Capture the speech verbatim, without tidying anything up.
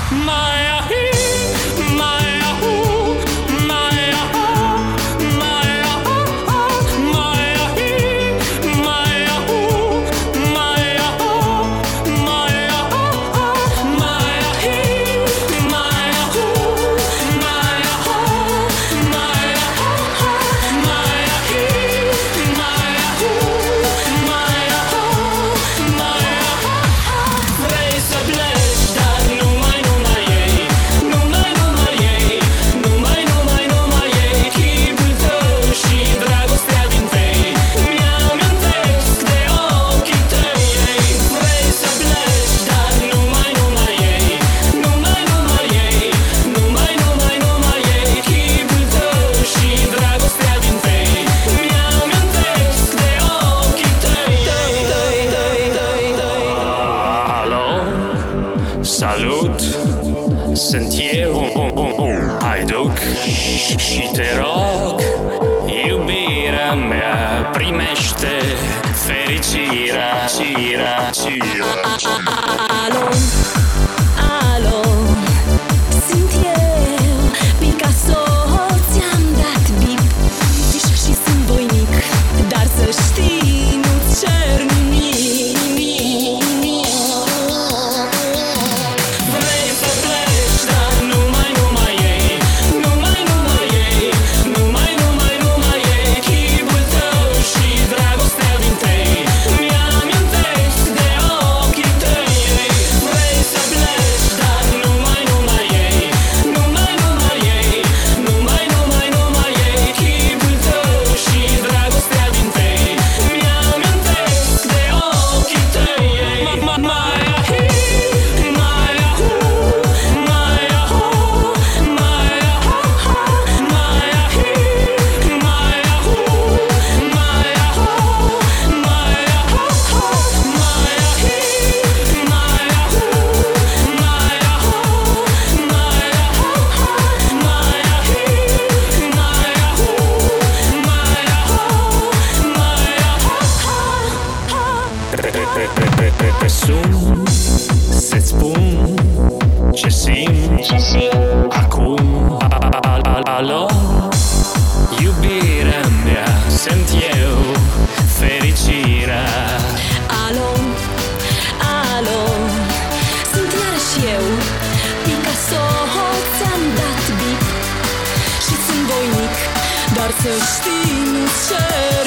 Salut, sunt eu, Haiduc, și te rog, iubirea mea, primește fericirea, cirea, cirea. Alo, alo, sunt eu, Picasso, ți-am dat bip și sunt voinic, dar să știi, nu-ți cer nimic. Te sun, să-ți spun ce simt, ce simt acum. Alo, iubirea mea, sunt eu, fericirea. Alo, alo, sunt iarăși eu, Picasso, ți-am dat bip și sunt voinic, dar să știi, nu cer